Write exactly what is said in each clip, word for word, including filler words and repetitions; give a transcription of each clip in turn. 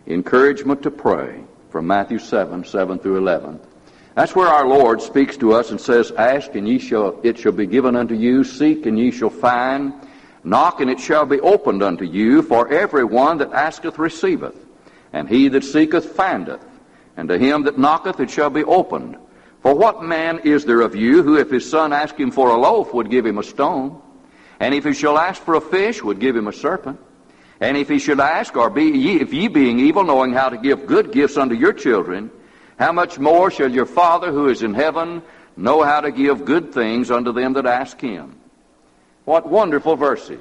Encouragement to pray from Matthew seven, seven through eleven. That's where our Lord speaks to us and says, Ask, and ye shall, it shall be given unto you. Seek, and ye shall find. Knock, and it shall be opened unto you. For every one that asketh receiveth, and he that seeketh findeth. And to him that knocketh it shall be opened. For what man is there of you, who if his son ask him for a loaf, would give him a stone? And if he shall ask for a fish, would give him a serpent? And if he should ask, or be ye, if ye being evil, knowing how to give good gifts unto your children, how much more shall your Father who is in heaven know how to give good things unto them that ask him? What wonderful verses,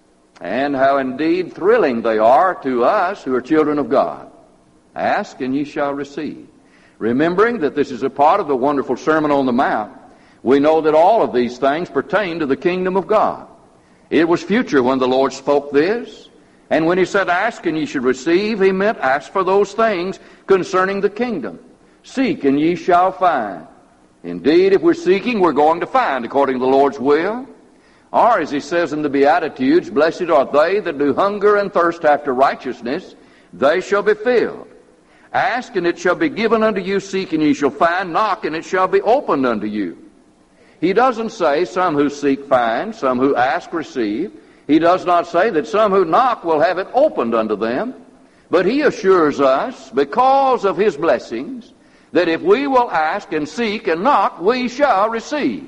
and how indeed thrilling they are to us who are children of God. Ask, and ye shall receive. Remembering that this is a part of the wonderful Sermon on the Mount, we know that all of these things pertain to the kingdom of God. It was future when the Lord spoke this. And when he said, Ask, and ye should receive, he meant ask for those things concerning the kingdom. Seek, and ye shall find. Indeed, if we're seeking, we're going to find according to the Lord's will. Or, as he says in the Beatitudes, Blessed are they that do hunger and thirst after righteousness, they shall be filled. Ask, and it shall be given unto you. Seek, and ye shall find. Knock, and it shall be opened unto you. He doesn't say some who seek find, some who ask receive. He does not say that some who knock will have it opened unto them. But he assures us, because of his blessings, that if we will ask and seek and knock, we shall receive.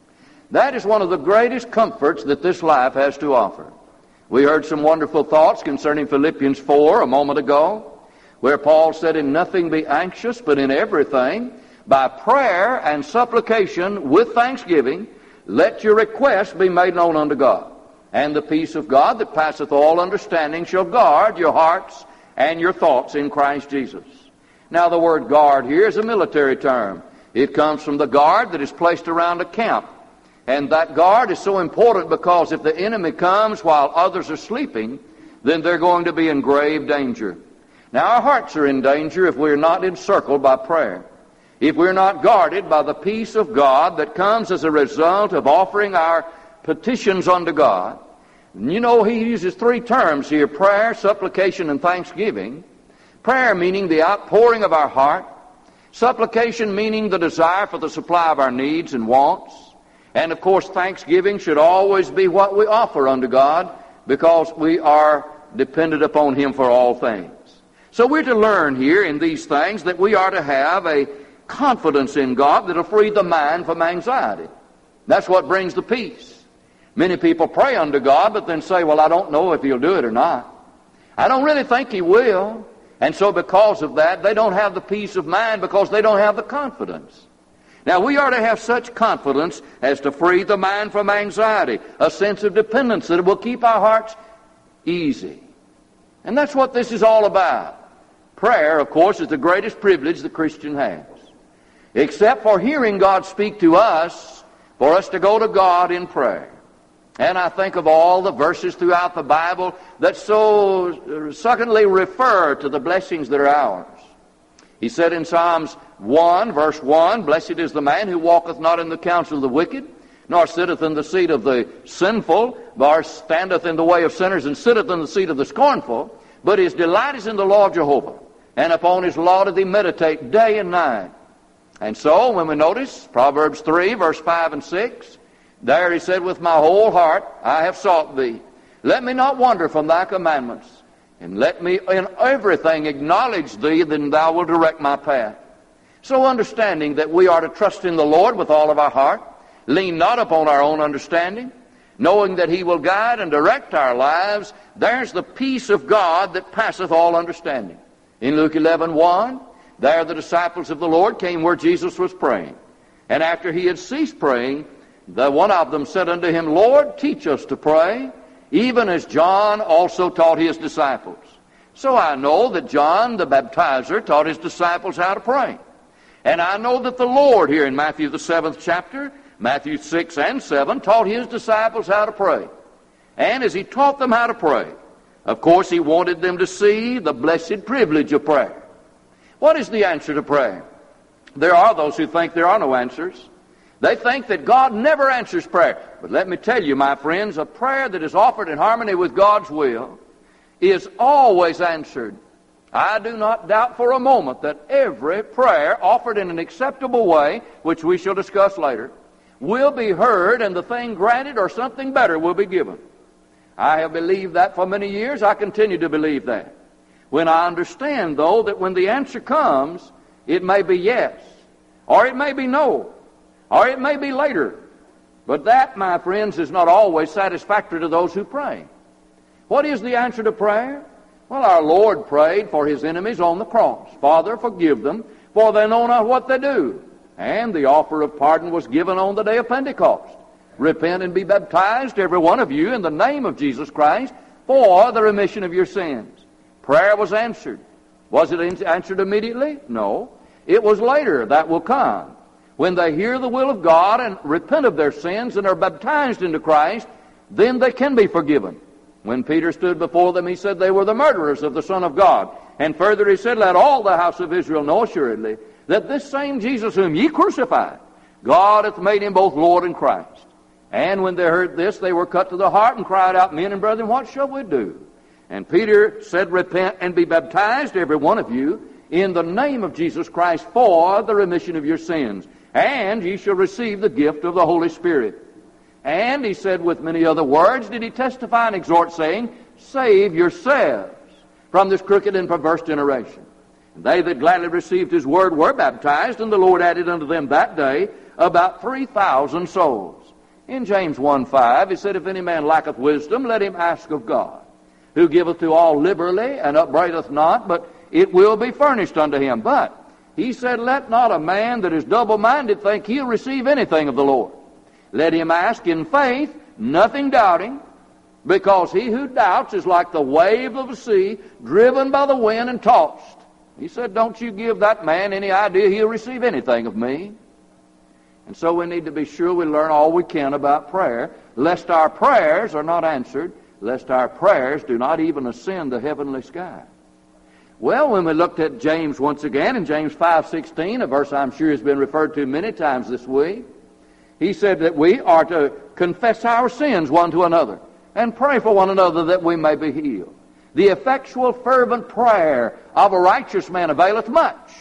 That is one of the greatest comforts that this life has to offer. We heard some wonderful thoughts concerning Philippians four a moment ago, where Paul said, In nothing be anxious, but in everything, by prayer and supplication with thanksgiving, let your requests be made known unto God. And the peace of God that passeth all understanding shall guard your hearts and your thoughts in Christ Jesus. Now the word guard here is a military term. It comes from the guard that is placed around a camp. And that guard is so important because if the enemy comes while others are sleeping, then they're going to be in grave danger. Now our hearts are in danger if we're not encircled by prayer. If we're not guarded by the peace of God that comes as a result of offering our petitions unto God. You know, he uses three terms here, prayer, supplication, and thanksgiving. Prayer meaning the outpouring of our heart. Supplication meaning the desire for the supply of our needs and wants. And of course, thanksgiving should always be what we offer unto God because we are dependent upon him for all things. So we're to learn here in these things that we are to have a confidence in God that will free the mind from anxiety. That's what brings the peace. Many people pray unto God, but then say, well, I don't know if he'll do it or not. I don't really think he will. And so because of that, they don't have the peace of mind because they don't have the confidence. Now, we are to have such confidence as to free the mind from anxiety, a sense of dependence that will keep our hearts easy. And that's what this is all about. Prayer, of course, is the greatest privilege the Christian has. Except for hearing God speak to us, for us to go to God in prayer. And I think of all the verses throughout the Bible that so secondly refer to the blessings that are ours. He said in Psalms one, verse one, Blessed is the man who walketh not in the counsel of the wicked, nor sitteth in the seat of the sinful, nor standeth in the way of sinners, and sitteth in the seat of the scornful, but his delight is in the law of Jehovah, and upon his law doth he meditate day and night. And so, when we notice Proverbs three, verse five and six, there he said, With my whole heart I have sought thee. Let me not wander from thy commandments. And let me in everything acknowledge thee, then thou wilt direct my path. So understanding that we are to trust in the Lord with all of our heart, lean not upon our own understanding, knowing that he will guide and direct our lives, there's the peace of God that passeth all understanding. In Luke eleven one, there the disciples of the Lord came where Jesus was praying. And after he had ceased praying, the one of them said unto him, Lord, teach us to pray, even as John also taught his disciples. So I know that John the baptizer taught his disciples how to pray. And I know that the Lord here in Matthew the seventh chapter, Matthew six and seven, taught his disciples how to pray. And as he taught them how to pray, of course he wanted them to see the blessed privilege of prayer. What is the answer to prayer? There are those who think there are no answers. They think that God never answers prayer. But let me tell you, my friends, a prayer that is offered in harmony with God's will is always answered. I do not doubt for a moment that every prayer offered in an acceptable way, which we shall discuss later, will be heard, and the thing granted or something better will be given. I have believed that for many years. I continue to believe that. When I understand, though, that when the answer comes, it may be yes, or it may be no, or it may be later. But that, my friends, is not always satisfactory to those who pray. What is the answer to prayer? Well, our Lord prayed for His enemies on the cross. Father, forgive them, for they know not what they do. And the offer of pardon was given on the day of Pentecost. Repent and be baptized, every one of you, in the name of Jesus Christ, for the remission of your sins. Prayer was answered. Was it answered immediately? No. It was later that will come. When they hear the will of God and repent of their sins and are baptized into Christ, then they can be forgiven. When Peter stood before them, he said they were the murderers of the Son of God. And further he said, let all the house of Israel know assuredly that this same Jesus whom ye crucified, God hath made him both Lord and Christ. And when they heard this, they were cut to the heart and cried out, men and brethren, what shall we do? And Peter said, repent and be baptized, every one of you, in the name of Jesus Christ for the remission of your sins. And ye shall receive the gift of the Holy Spirit. And he said with many other words, did he testify and exhort, saying, save yourselves from this crooked and perverse generation. And they that gladly received his word were baptized, and the Lord added unto them that day about three thousand souls. In James one five, he said, if any man lacketh wisdom, let him ask of God, who giveth to all liberally, and upbraideth not, but it will be furnished unto him. But he said, let not a man that is double-minded think he'll receive anything of the Lord. Let him ask in faith, nothing doubting, because he who doubts is like the wave of the sea, driven by the wind and tossed. He said, don't you give that man any idea he'll receive anything of me. And so we need to be sure we learn all we can about prayer, lest our prayers are not answered, lest our prayers do not even ascend the heavenly sky. Well, when we looked at James once again, in James five sixteen, a verse I'm sure has been referred to many times this week, he said that we are to confess our sins one to another and pray for one another that we may be healed. The effectual fervent prayer of a righteous man availeth much.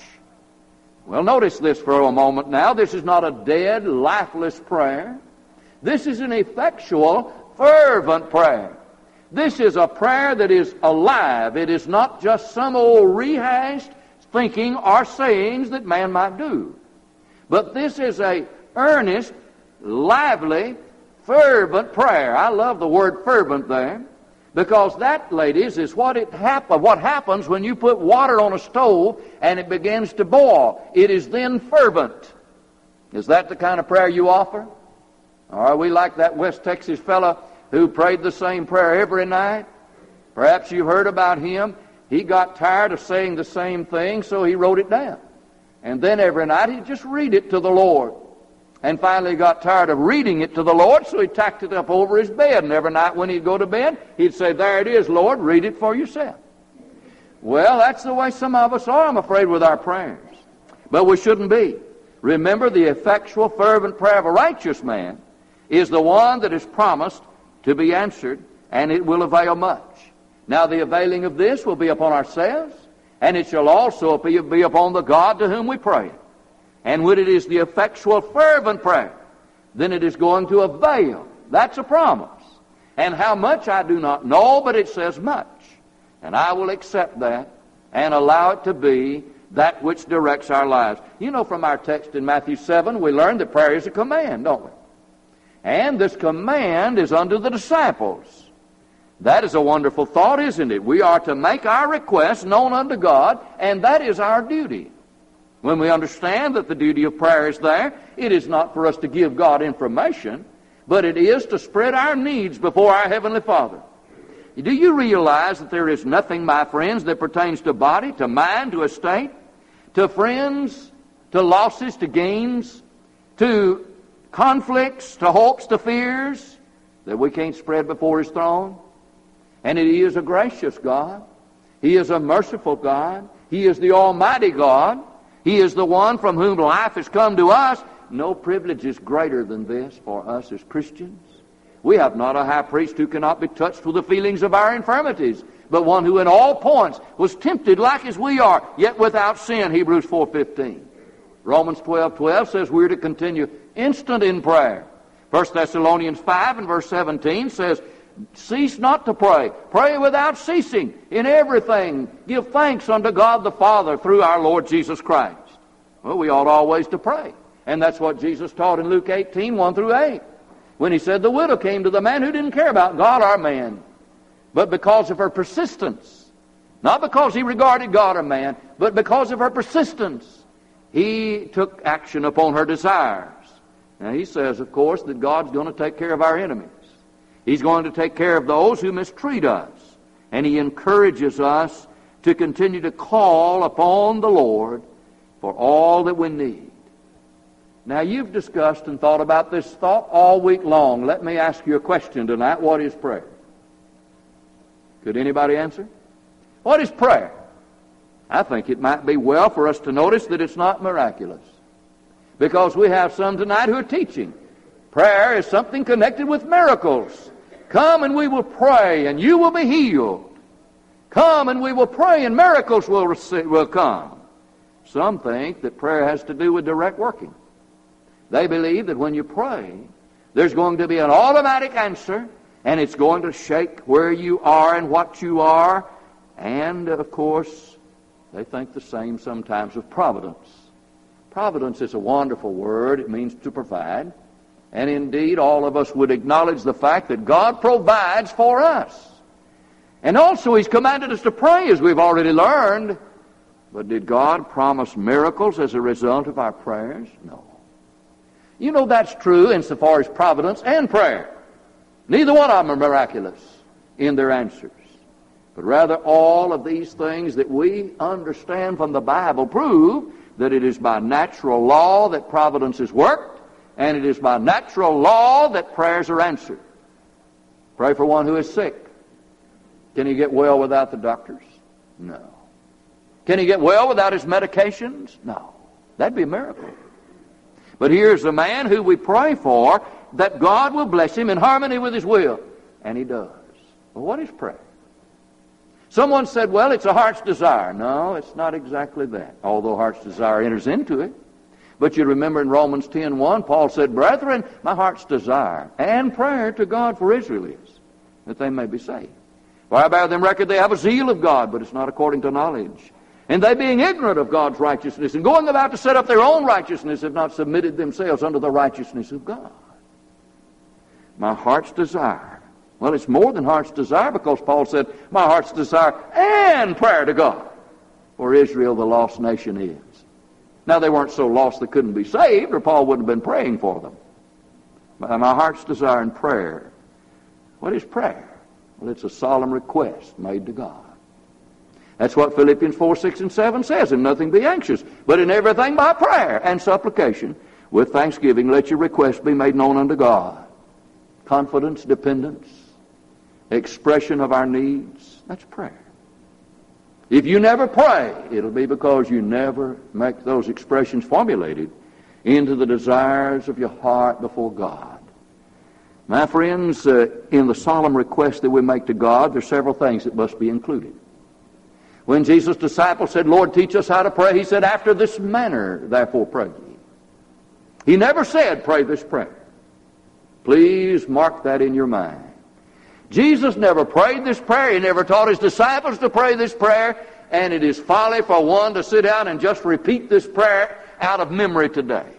Well, notice this for a moment now. This is not a dead, lifeless prayer. This is an effectual, fervent prayer. This is a prayer that is alive. It is not just some old rehashed thinking or sayings that man might do. But this is a earnest, lively, fervent prayer. I love the word fervent there, because that, ladies, is what it happen, what happens when you put water on a stove and it begins to boil. It is then fervent. Is that the kind of prayer you offer? Or are we like that West Texas fellow who prayed the same prayer every night? Perhaps you've heard about him. He got tired of saying the same thing, so he wrote it down. And then every night he'd just read it to the Lord. And finally he got tired of reading it to the Lord, so he tacked it up over his bed. And every night when he'd go to bed, he'd say, there it is, Lord, read it for yourself. Well, that's the way some of us are, I'm afraid, with our prayers. But we shouldn't be. Remember, the effectual, fervent prayer of a righteous man is the one that is promised to be answered, and it will avail much. Now, the availing of this will be upon ourselves, and it shall also be, be upon the God to whom we pray. And when it is the effectual, fervent prayer, then it is going to avail. That's a promise. And how much I do not know, but it says much. And I will accept that and allow it to be that which directs our lives. You know, from our text in Matthew seven, we learn that prayer is a command, don't we? And this command is unto the disciples. That is a wonderful thought, isn't it? We are to make our requests known unto God, and that is our duty. When we understand that the duty of prayer is there, it is not for us to give God information, but it is to spread our needs before our Heavenly Father. Do you realize that there is nothing, my friends, that pertains to body, to mind, to estate, to friends, to losses, to gains, to conflicts, to hopes, to fears, that we can't spread before His throne? And He is a gracious God. He is a merciful God. He is the Almighty God. He is the one from whom life has come to us. No privilege is greater than this for us as Christians. We have not a high priest who cannot be touched with the feelings of our infirmities, but one who in all points was tempted like as we are, yet without sin, Hebrews four fifteen. Romans twelve twelve says we're to continue instant in prayer. First Thessalonians five and verse seventeen says, cease not to pray. Pray without ceasing. In everything, give thanks unto God the Father through our Lord Jesus Christ. Well, we ought always to pray. And that's what Jesus taught in Luke eighteen, one through eight. When he said the widow came to the man who didn't care about God or man, but because of her persistence. Not because he regarded God or man, but because of her persistence. He took action upon her desires. Now he says, of course, that God's going to take care of our enemies. He's going to take care of those who mistreat us. And he encourages us to continue to call upon the Lord for all that we need. Now you've discussed and thought about this thought all week long. Let me ask you a question tonight. What is prayer? Could anybody answer? What is prayer? I think it might be well for us to notice that it's not miraculous. Because we have some tonight who are teaching prayer is something connected with miracles. Come and we will pray and you will be healed. Come and we will pray and miracles will, receive, will come. Some think that prayer has to do with direct working. They believe that when you pray, there's going to be an automatic answer, and it's going to shake where you are and what you are. And, of course, they think the same sometimes of providence. Providence is a wonderful word. It means to provide. And indeed, all of us would acknowledge the fact that God provides for us. And also, He's commanded us to pray, as we've already learned. But did God promise miracles as a result of our prayers? No. You know that's true insofar as providence and prayer. Neither one of them are miraculous in their answers. But rather all of these things that we understand from the Bible prove that it is by natural law that providence is worked, and it is by natural law that prayers are answered. Pray for one who is sick. Can he get well without the doctors? No. Can he get well without his medications? No. That'd be a miracle. But here's a man who we pray for that God will bless him in harmony with His will. And He does. Well, what is prayer? Someone said, well, it's a heart's desire. No, it's not exactly that, although heart's desire enters into it. But you remember in Romans ten one, Paul said, brethren, my heart's desire and prayer to God for Israel is that they may be saved. For I bear them record they have a zeal of God, but it's not according to knowledge. And they, being ignorant of God's righteousness and going about to set up their own righteousness, have not submitted themselves unto the righteousness of God. My heart's desire. Well, it's more than heart's desire, because Paul said, my heart's desire and prayer to God for Israel, the lost nation, is. Now, they weren't so lost they couldn't be saved, or Paul wouldn't have been praying for them. But my heart's desire and prayer. What is prayer? Well, it's a solemn request made to God. That's what Philippians four, six, and seven says. And nothing be anxious, but in everything by prayer and supplication, with thanksgiving, let your requests be made known unto God. Confidence, dependence, expression of our needs. That's prayer. If you never pray, it'll be because you never make those expressions formulated into the desires of your heart before God. My friends, uh, in the solemn request that we make to God, there's several things that must be included. When Jesus' disciples said, Lord, teach us how to pray, He said, after this manner, therefore pray ye. He never said, pray this prayer. Please mark that in your mind. Jesus never prayed this prayer. He never taught His disciples to pray this prayer. And it is folly for one to sit down and just repeat this prayer out of memory today.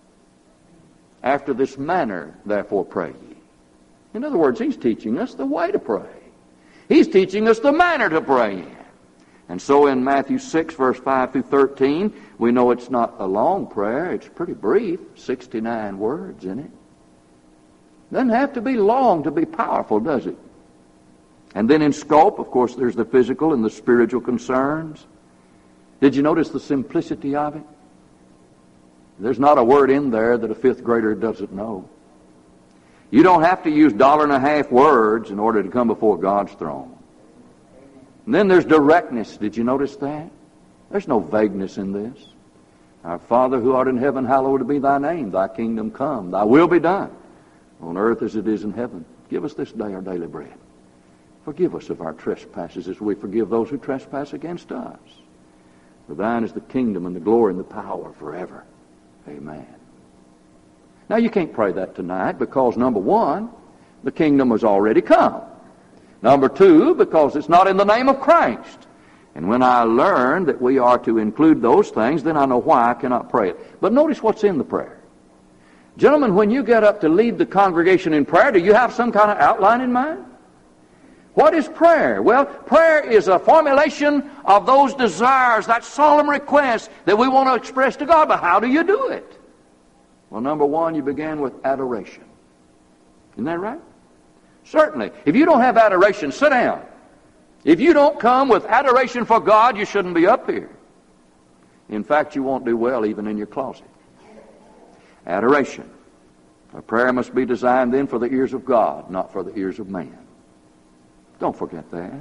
After this manner, therefore pray ye. In other words, He's teaching us the way to pray. He's teaching us the manner to pray in. And so in Matthew six, verse five through thirteen, we know it's not a long prayer. It's pretty brief, sixty-nine words in it. Doesn't have to be long to be powerful, does it? And then in scope, of course, there's the physical and the spiritual concerns. Did you notice the simplicity of it? There's not a word in there that a fifth grader doesn't know. You don't have to use dollar and a half words in order to come before God's throne. And then there's directness. Did you notice that? There's no vagueness in this. Our Father who art in heaven, hallowed be thy name. Thy kingdom come. Thy will be done on earth as it is in heaven. Give us this day our daily bread. Forgive us of our trespasses as we forgive those who trespass against us. For thine is the kingdom and the glory and the power forever. Amen. Now you can't pray that tonight because, number one, the kingdom has already come. Number two, because it's not in the name of Christ. And when I learn that we are to include those things, then I know why I cannot pray it. But notice what's in the prayer. Gentlemen, when you get up to lead the congregation in prayer, do you have some kind of outline in mind? What is prayer? Well, prayer is a formulation of those desires, that solemn request that we want to express to God. But how do you do it? Well, number one, you begin with adoration. Isn't that right? Certainly. If you don't have adoration, sit down. If you don't come with adoration for God, you shouldn't be up here. In fact, you won't do well even in your closet. Adoration. A prayer must be designed then for the ears of God, not for the ears of man. Don't forget that.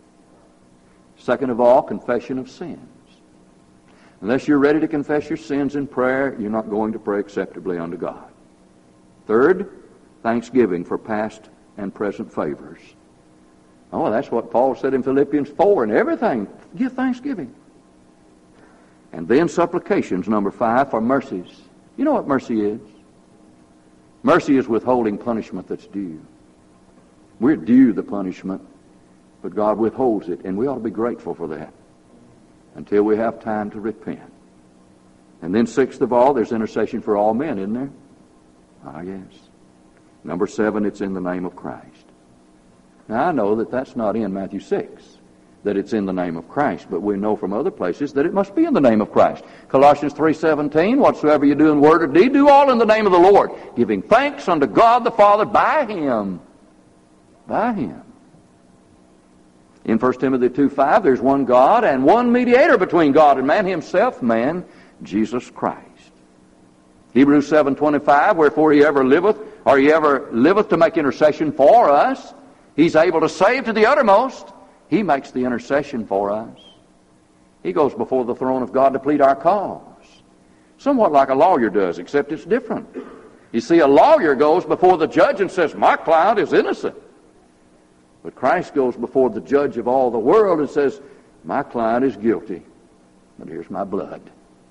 Second of all, confession of sins. Unless you're ready to confess your sins in prayer, you're not going to pray acceptably unto God. Third, thanksgiving for past and present favors. Oh, that's what Paul said in Philippians four, and everything, give thanksgiving. And then supplications, number five, for mercies. You know what mercy is? Mercy is withholding punishment that's due. We're due the punishment, but God withholds it, and we ought to be grateful for that until we have time to repent. And then sixth of all, there's intercession for all men, isn't there? Ah, yes. Number seven, it's in the name of Christ. Now, I know that that's not in Matthew six, that it's in the name of Christ, but we know from other places that it must be in the name of Christ. Colossians three seventeen, whatsoever you do in word or deed, do all in the name of the Lord, giving thanks unto God the Father by Him. By Him. In First Timothy two five, there's one God and one mediator between God and man, Himself, man, Jesus Christ. Hebrews seven twenty-five, wherefore He ever liveth, or He ever liveth to make intercession for us. He's able to save to the uttermost. He makes the intercession for us. He goes before the throne of God to plead our cause. Somewhat like a lawyer does, except it's different. You see, a lawyer goes before the judge and says, my client is innocent. But Christ goes before the judge of all the world and says, my client is guilty, but here's my blood.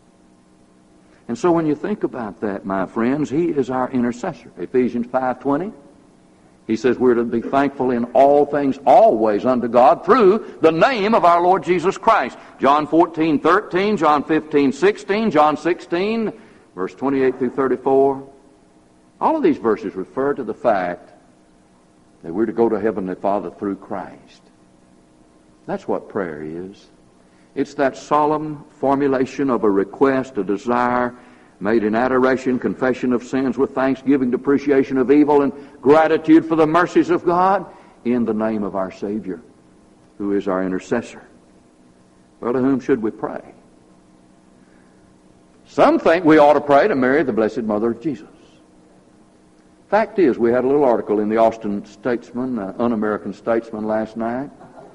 And so when you think about that, my friends, He is our intercessor. Ephesians five twenty, He says we're to be thankful in all things always unto God through the name of our Lord Jesus Christ. John fourteen thirteen, John fifteen sixteen, John sixteen, verse twenty-eight through thirty-four. All of these verses refer to the fact that we're to go to Heavenly Father through Christ. That's what prayer is. It's that solemn formulation of a request, a desire, made in adoration, confession of sins with thanksgiving, depreciation of evil, and gratitude for the mercies of God in the name of our Savior, who is our intercessor. Well, to whom should we pray? Some think we ought to pray to Mary, the Blessed Mother of Jesus. Fact is, we had a little article in the Austin Statesman, uh, Un-American Statesman, last night.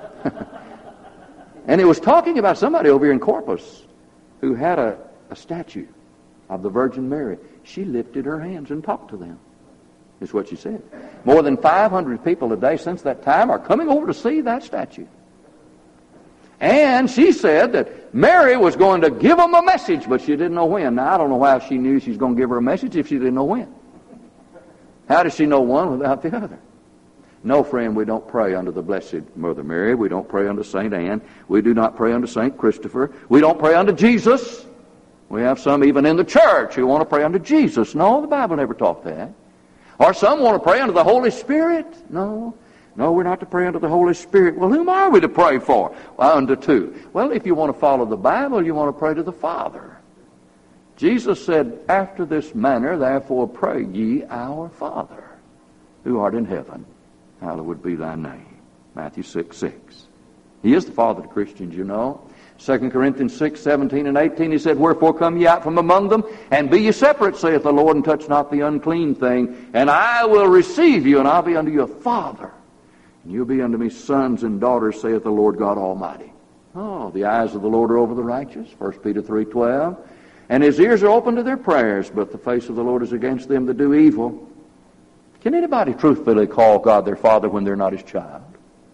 And it was talking about somebody over here in Corpus who had a, a statue of the Virgin Mary. She lifted her hands and talked to them, is what she said. More than five hundred people a day since that time are coming over to see that statue. And she said that Mary was going to give them a message, but she didn't know when. Now, I don't know how she knew she was going to give her a message if she didn't know when. How does she know one without the other? No, friend, we don't pray unto the Blessed Mother Mary. We don't pray unto Saint Anne. We do not pray unto Saint Christopher. We don't pray unto Jesus. We have some even in the church who want to pray unto Jesus. No, the Bible never taught that. Or some want to pray unto the Holy Spirit. No, no, we're not to pray unto the Holy Spirit. Well, whom are we to pray for? Well, unto two. Well, if you want to follow the Bible, you want to pray to the Father. Jesus said, after this manner, therefore pray ye, our Father, who art in heaven, hallowed be thy name. Matthew six six. He is the Father to Christians, you know. Second Corinthians six seventeen and eighteen, He said, wherefore come ye out from among them, and be ye separate, saith the Lord, and touch not the unclean thing, and I will receive you, and I'll be unto you a Father, and you'll be unto me sons and daughters, saith the Lord God Almighty. Oh, the eyes of the Lord are over the righteous, First Peter three twelve. And His ears are open to their prayers, but the face of the Lord is against them that do evil. Can anybody truthfully call God their Father when they're not His child?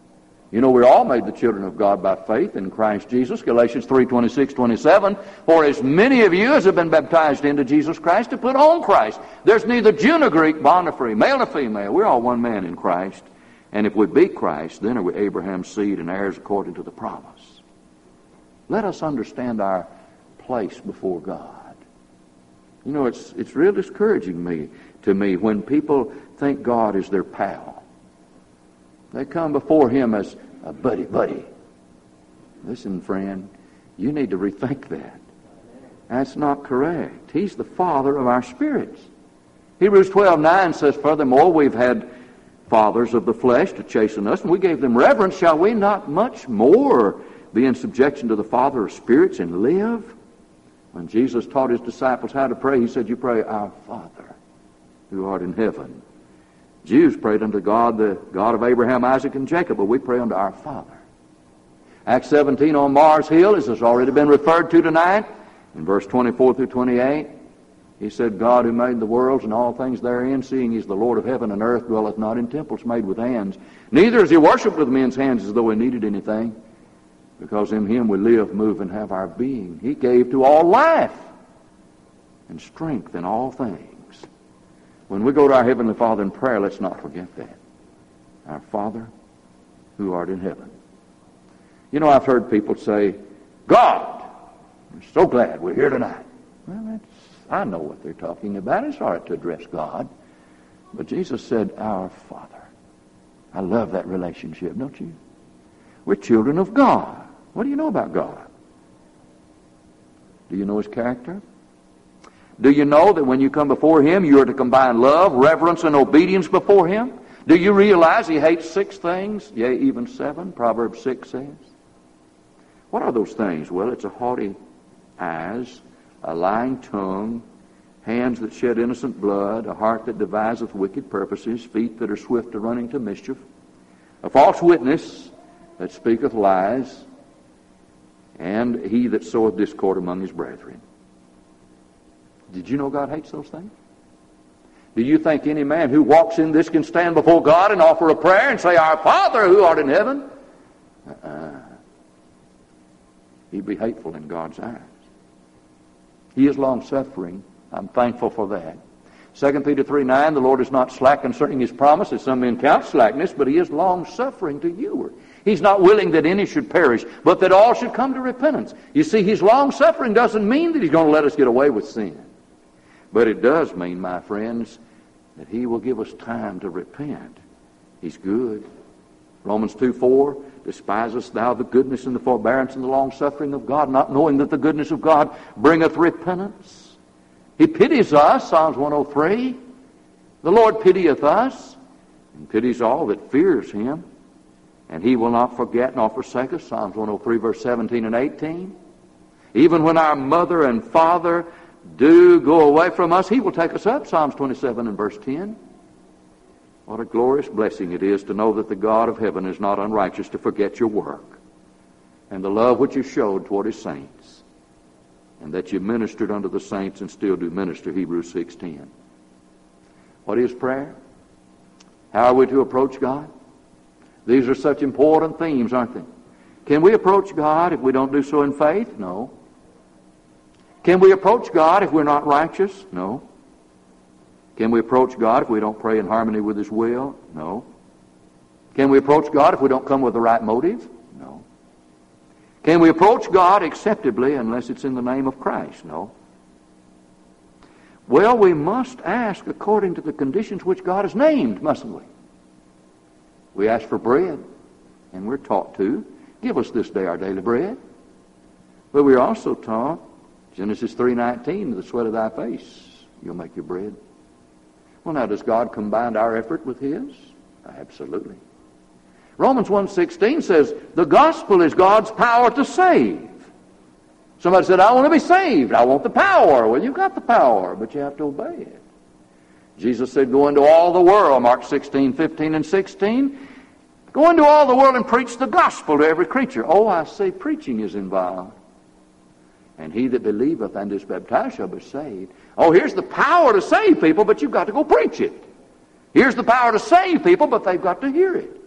You know, we're all made the children of God by faith in Christ Jesus. Galatians three, twenty-six, twenty-seven. For as many of you as have been baptized into Jesus Christ to put on Christ. There's neither Jew nor Greek, bond nor free, male nor female. We're all one man in Christ. And if we be Christ, then are we Abraham's seed and heirs according to the promise. Let us understand our place before God. You know, it's it's real discouraging me to me when people think God is their pal. They come before Him as a buddy, buddy. Listen, friend, you need to rethink that. That's not correct. He's the Father of our spirits. Hebrews twelve nine says, furthermore, we've had fathers of the flesh to chasten us, and we gave them reverence. Shall we not much more be in subjection to the Father of spirits and live? When Jesus taught His disciples how to pray, He said, you pray, our Father, who art in heaven. Jews prayed unto God, the God of Abraham, Isaac, and Jacob, but we pray unto our Father. Acts seventeen on Mars Hill, as has already been referred to tonight, in verse twenty-four through twenty-eight, He said, God who made the worlds and all things therein, seeing He is the Lord of heaven and earth, dwelleth not in temples made with hands. Neither is He worshipped with men's hands as though He needed anything, because in Him we live, move, and have our being. He gave to all life and strength in all things. When we go to our Heavenly Father in prayer, let's not forget that. Our Father, who art in heaven. You know, I've heard people say, God, I'm so glad we're here tonight. Well, that's, I know what they're talking about. It's all right to address God. But Jesus said, our Father. I love that relationship, don't you? We're children of God. What do you know about God? Do you know His character? Do you know that when you come before Him, you are to combine love, reverence, and obedience before Him? Do you realize He hates six things? Yea, even seven, Proverbs six says. What are those things? Well, it's a haughty eyes, a lying tongue, hands that shed innocent blood, a heart that deviseth wicked purposes, feet that are swift to running to mischief, a false witness that speaketh lies, and he that soweth discord among his brethren. Did you know God hates those things? Do you think any man who walks in this can stand before God and offer a prayer and say, our Father who art in heaven? Uh-uh. He'd be hateful in God's eyes. He is long-suffering. I'm thankful for that. Second Peter three nine, the Lord is not slack concerning His promise, as some men count slackness, but He is long-suffering to you. He's not willing that any should perish, but that all should come to repentance. You see, His long-suffering doesn't mean that He's going to let us get away with sin. But it does mean, my friends, that He will give us time to repent. He's good. Romans two four, despisest thou the goodness and the forbearance and the long-suffering of God, not knowing that the goodness of God bringeth repentance? He pities us, Psalms one oh three. The Lord pitieth us, and pities all that fears Him. And He will not forget nor forsake us, Psalms one oh three, verse seventeen and eighteen. Even when our mother and father do go away from us, He will take us up, Psalms twenty-seven and verse ten. What a glorious blessing it is to know that the God of heaven is not unrighteous to forget your work and the love which you showed toward His saints, and that you ministered unto the saints and still do minister, Hebrews six ten. What is prayer? How are we to approach God? These are such important themes, aren't they? Can we approach God if we don't do so in faith? No. Can we approach God if we're not righteous? No. Can we approach God if we don't pray in harmony with His will? No. Can we approach God if we don't come with the right motive? No. Can we approach God acceptably unless it's in the name of Christ? No. Well, we must ask according to the conditions which God has named, mustn't we? We ask for bread, and we're taught to. Give us this day our daily bread. But we're also taught, Genesis three nineteen, the sweat of thy face, you'll make your bread. Well, now, does God combine our effort with His? Absolutely. Romans one sixteen says, the gospel is God's power to save. Somebody said, I want to be saved. I want the power. Well, you've got the power, but you have to obey it. Jesus said, go into all the world, Mark sixteen, fifteen, and sixteen. Go into all the world and preach the gospel to every creature. Oh, I say preaching is involved. And he that believeth and is baptized shall be saved. Oh, here's the power to save people, but you've got to go preach it. Here's the power to save people, but they've got to hear it.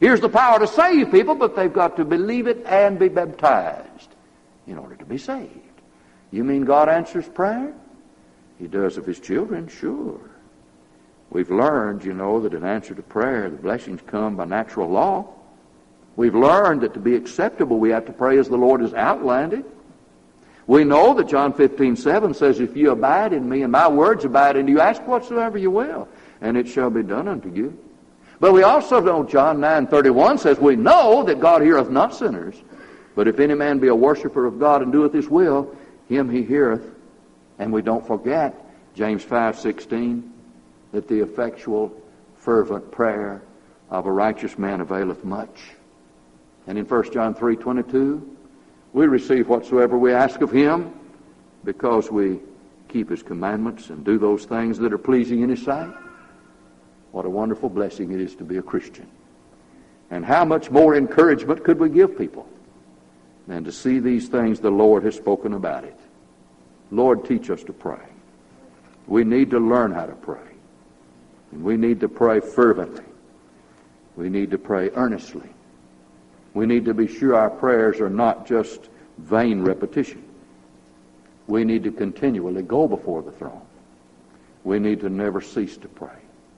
Here's the power to save people, but they've got to believe it and be baptized in order to be saved. You mean God answers prayer? He does of his children, sure. We've learned, you know, that in answer to prayer, the blessings come by natural law. We've learned that to be acceptable, we have to pray as the Lord has outlined it. We know that John fifteen seven says, if you abide in me and my words abide in you, ask whatsoever you will, and it shall be done unto you. But we also know John nine thirty-one says, we know that God heareth not sinners, but if any man be a worshiper of God and doeth his will, him he heareth. And we don't forget James five sixteen, that the effectual, fervent prayer of a righteous man availeth much. And in First John three twenty-two, we receive whatsoever we ask of him because we keep his commandments and do those things that are pleasing in his sight. What a wonderful blessing it is to be a Christian. And how much more encouragement could we give people than to see these things the Lord has spoken about it. Lord, teach us to pray. We need to learn how to pray. And we need to pray fervently. We need to pray earnestly. We need to be sure our prayers are not just vain repetition. We need to continually go before the throne. We need to never cease to pray.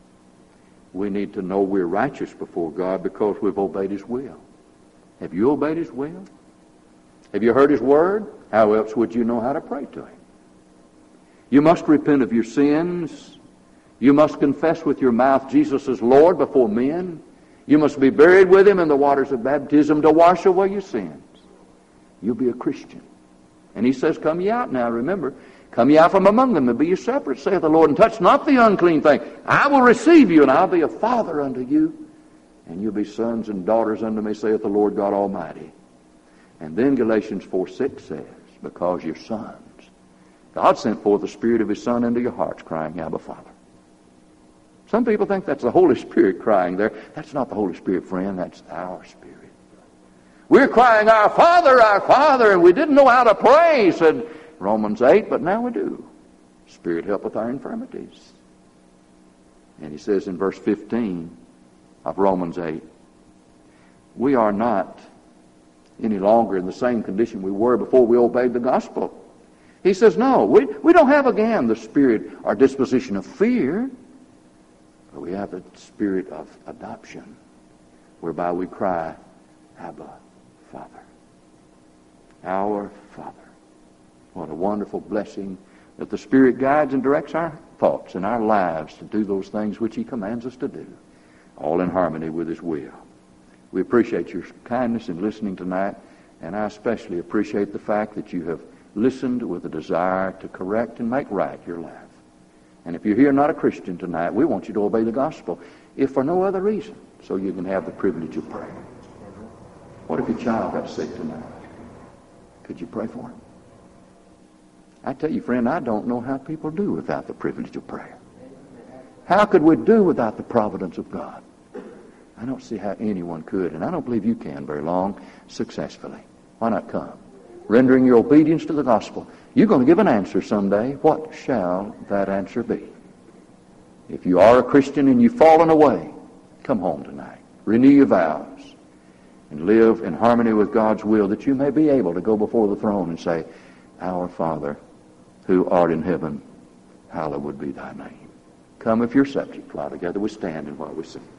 We need to know we're righteous before God because we've obeyed his will. Have you obeyed his will? Have you heard his word? How else would you know how to pray to him? You must repent of your sins. You must confess with your mouth Jesus is Lord before men. You must be buried with him in the waters of baptism to wash away your sins. You'll be a Christian. And he says, come ye out now, remember. Come ye out from among them and be ye separate, saith the Lord, and touch not the unclean thing. I will receive you, and I'll be a father unto you, and you'll be sons and daughters unto me, saith the Lord God Almighty. And then Galatians four six says, because you're sons, God sent forth the Spirit of his Son into your hearts, crying, Abba, Father. Some people think that's the Holy Spirit crying there. That's not the Holy Spirit, friend. That's our spirit. We're crying, our Father, our Father, and we didn't know how to pray, said Romans eight, but now we do. Spirit helpeth our infirmities. And he says in verse fifteen of Romans eight, we are not any longer in the same condition we were before we obeyed the gospel. He says, no, we, we don't have again the spirit or disposition of fear, but we have the spirit of adoption, whereby we cry, Abba, Father. Our Father. What a wonderful blessing that the Spirit guides and directs our thoughts and our lives to do those things which he commands us to do, all in harmony with his will. We appreciate your kindness in listening tonight, and I especially appreciate the fact that you have listened with a desire to correct and make right your life. And if you're here not a Christian tonight, we want you to obey the gospel, if for no other reason, so you can have the privilege of prayer. What if your child got sick tonight? Could you pray for him? I tell you, friend, I don't know how people do without the privilege of prayer. How could we do without the providence of God? I don't see how anyone could, and I don't believe you can very long successfully. Why not come? Rendering your obedience to the gospel. You're going to give an answer someday. What shall that answer be? If you are a Christian and you've fallen away, come home tonight. Renew your vows and live in harmony with God's will, that you may be able to go before the throne and say, Our Father, who art in heaven, hallowed be thy name. Come if you're subject, while together we stand and while we sing.